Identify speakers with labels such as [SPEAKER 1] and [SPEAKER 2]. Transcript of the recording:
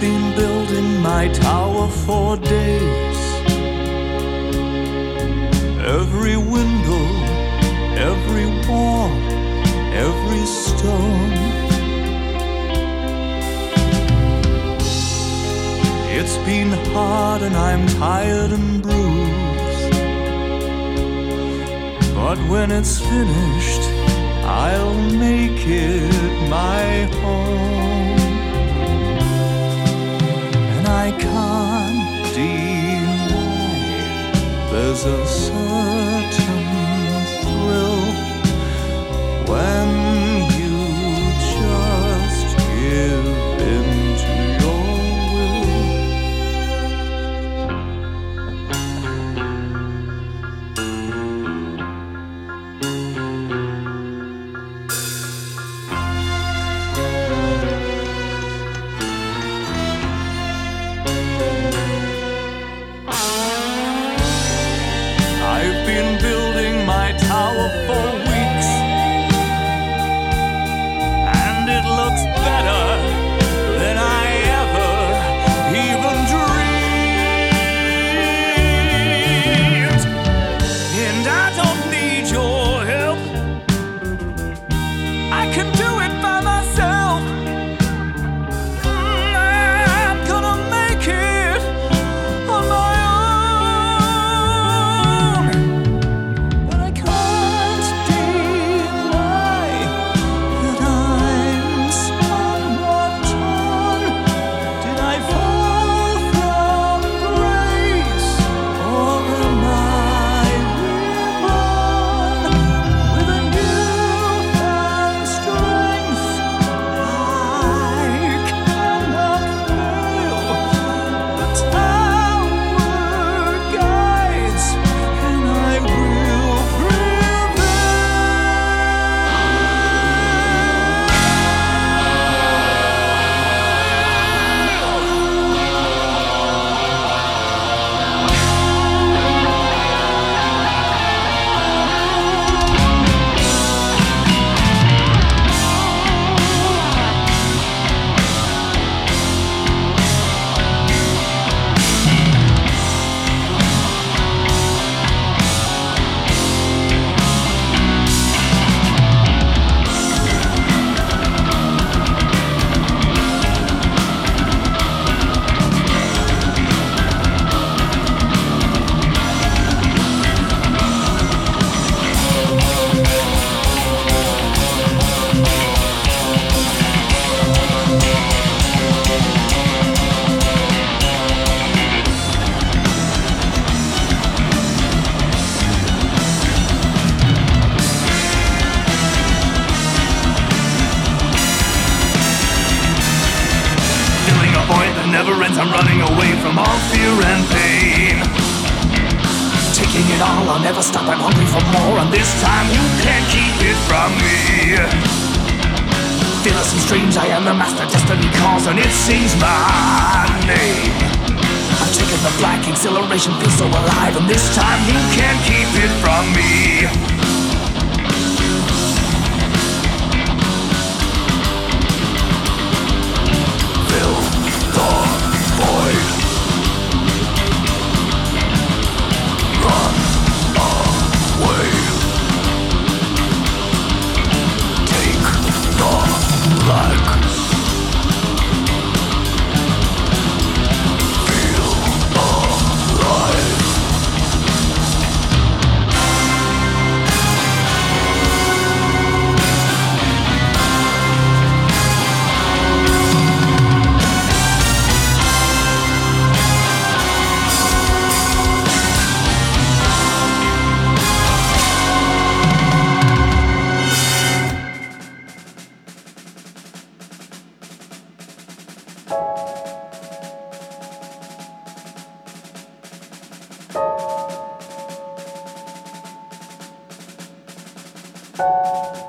[SPEAKER 1] been building my tower for days. Every window, every wall, every stone. It's been hard and I'm tired and bruised, but when it's finished, I'll make it my home. And I can't deny there's a certain thrill when you just give in to your will. I've been building my tower for weeks, and it looks better than I ever even dreamed. And I don't need your help, I can do it by myself. I'm gonna make it on my own. But I can't deny that I'm somewhat torn. Did I fall from grace, or am I reborn with a newfound strength? I cannot fail. The tower guides, and I will prevail.
[SPEAKER 2] Filling a void that never ends, I'm running away from all fear and pain. Taking it all, I'll never stop, I'm hungry for more, and this time you can't keep it from me. Fearless and strange, I am the master, destiny calls, and it sings my name. I've taken the black exhilaration, feel so alive, and this time you can't keep it from me. Fill the void. Run away. Take the black. Feel alive.
[SPEAKER 1] Thank